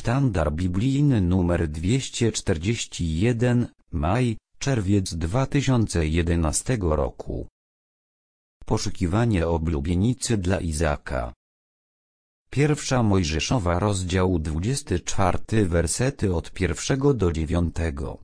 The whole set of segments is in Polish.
Sztandar biblijny numer 241, maj, czerwiec 2011 roku. Poszukiwanie oblubienicy dla Izaaka. Pierwsza Mojżeszowa, rozdział 24, wersety od 1 do 9.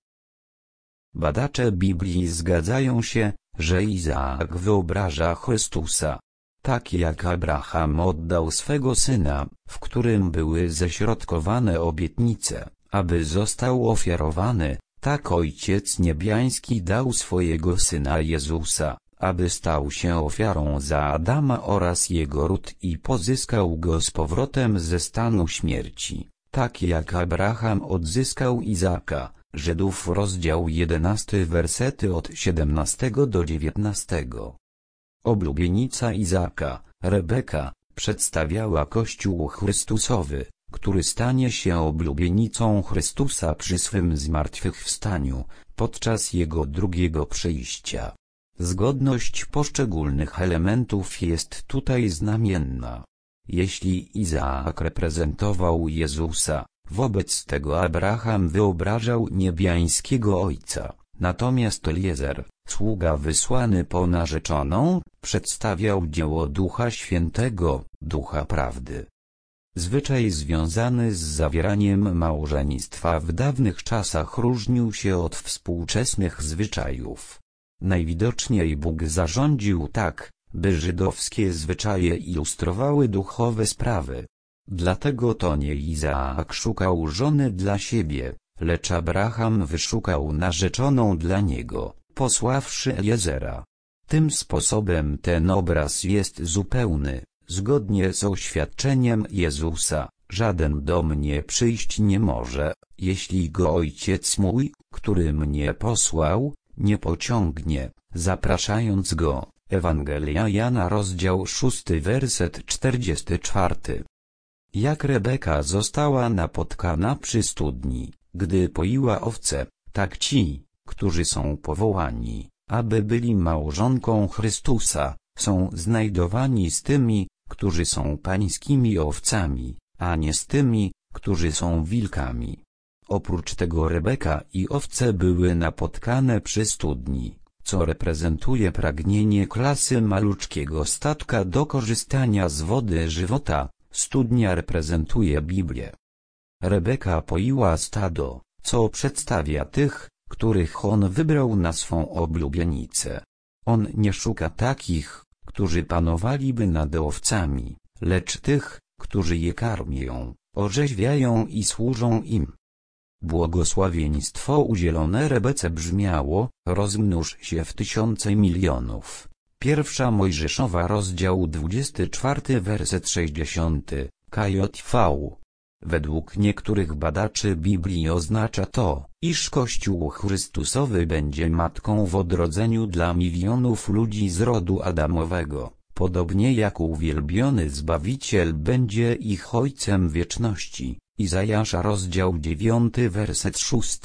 Badacze Biblii zgadzają się, że Izaak wyobraża Chrystusa. Tak jak Abraham oddał swego syna, w którym były ześrodkowane obietnice, aby został ofiarowany, tak Ojciec Niebiański dał swojego Syna Jezusa, aby stał się ofiarą za Adama oraz jego ród i pozyskał go z powrotem ze stanu śmierci, tak jak Abraham odzyskał Izaaka. Żydów, rozdział 11, wersety od 17 do 19. Oblubienica Izaaka, Rebeka, przedstawiała Kościół Chrystusowy, który stanie się oblubienicą Chrystusa przy swym zmartwychwstaniu, podczas Jego drugiego przyjścia. Zgodność poszczególnych elementów jest tutaj znamienna. Jeśli Izaak reprezentował Jezusa, wobec tego Abraham wyobrażał niebiańskiego Ojca, natomiast Eliezer, sługa wysłany po narzeczoną, przedstawiał dzieło Ducha Świętego, Ducha Prawdy. Zwyczaj związany z zawieraniem małżeństwa w dawnych czasach różnił się od współczesnych zwyczajów. Najwidoczniej Bóg zarządził tak, by żydowskie zwyczaje ilustrowały duchowe sprawy. Dlatego to nie Izaak szukał żony dla siebie, lecz Abraham wyszukał narzeczoną dla niego, posławszy Eliezera. Tym sposobem ten obraz jest zupełny. Zgodnie z oświadczeniem Jezusa, żaden do mnie przyjść nie może, jeśli go Ojciec mój, który mnie posłał, nie pociągnie, zapraszając go. Ewangelia Jana, rozdział 6, werset 44. Jak Rebeka została napotkana przy studni, gdy poiła owce, tak ci, którzy są powołani, aby byli małżonką Chrystusa, są znajdowani z tymi, którzy są pańskimi owcami, a nie z tymi, którzy są wilkami. Oprócz tego Rebeka i owce były napotkane przy studni, co reprezentuje pragnienie klasy maluczkiego statka do korzystania z wody żywota. Studnia reprezentuje Biblię. Rebeka poiła stado, co przedstawia tych, których on wybrał na swą oblubienicę. On nie szuka takich, którzy panowaliby nad owcami, lecz tych, którzy je karmią, orzeźwiają i służą im. Błogosławieństwo udzielone Rebece brzmiało: rozmnóż się w tysiące milionów. Pierwsza Mojżeszowa, rozdział 24, werset 60, KJV. Według niektórych badaczy Biblii oznacza to, iż Kościół Chrystusowy będzie matką w odrodzeniu dla milionów ludzi z rodu Adamowego, podobnie jak uwielbiony Zbawiciel będzie ich Ojcem wieczności. Izajasza, rozdział 9, werset 6.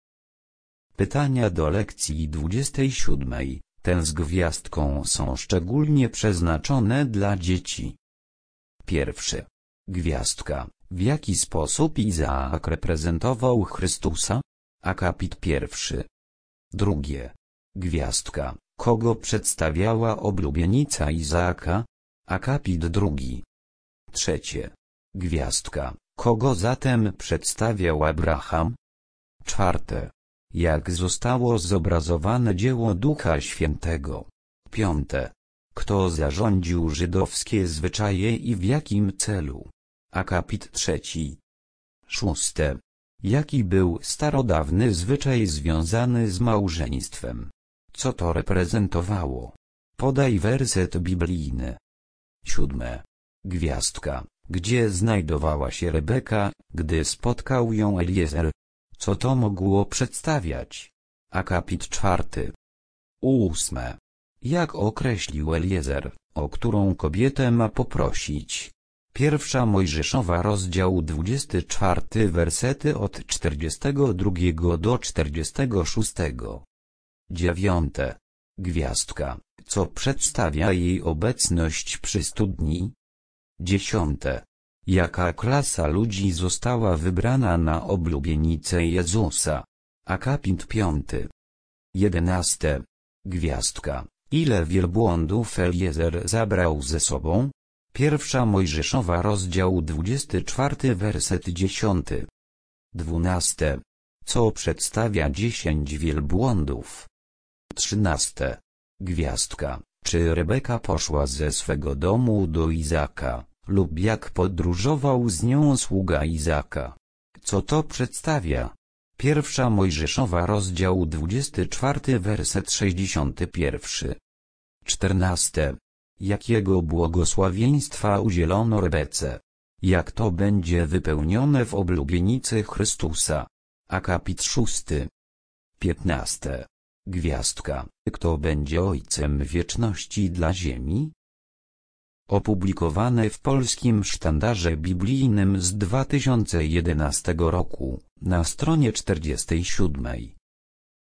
Pytania do lekcji 27. Te z gwiazdką są szczególnie przeznaczone dla dzieci. Pierwsze. Gwiazdka. W jaki sposób Izaak reprezentował Chrystusa? Akapit 1. Drugie. Gwiazdka. Kogo przedstawiała oblubienica Izaaka? Akapit 2. Trzecie. Gwiazdka. Kogo zatem przedstawiał Abraham? Czwarte. Jak zostało zobrazowane dzieło Ducha Świętego? Piąte. Kto zarządził żydowskie zwyczaje i w jakim celu? Akapit 3. Szóste. Jaki był starodawny zwyczaj związany z małżeństwem? Co to reprezentowało? Podaj werset biblijny. Siódme. Gwiazdka. Gdzie znajdowała się Rebeka, gdy spotkał ją Eliezer? Co to mogło przedstawiać? Akapit 4. Ósme. Jak określił Eliezer, o którą kobietę ma poprosić? Pierwsza Mojżeszowa, rozdział 24, wersety od 42 do 46. Dziewiąte. Gwiazdka. Co przedstawia jej obecność przy studni? Dziesiąte. Jaka klasa ludzi została wybrana na oblubienicę Jezusa? Akapit 5. 11. Gwiazdka. Ile wielbłądów Eliezer zabrał ze sobą? Pierwsza Mojżeszowa rozdział 24 werset 10. 12. Co przedstawia 10 wielbłądów? 13. Gwiazdka. Czy Rebeka poszła ze swego domu do Izaka, lub jak podróżował z nią sługa Izaka? Co to przedstawia? Pierwsza Mojżeszowa rozdział 24 werset 61. 14. Jakiego błogosławieństwa udzielono Rebece? Jak to będzie wypełnione w oblubienicy Chrystusa? Akapit 6. 15. Gwiazdka. Kto będzie ojcem wieczności dla ziemi? Opublikowane w Polskim Sztandarze Biblijnym z 2011 roku, na stronie 47.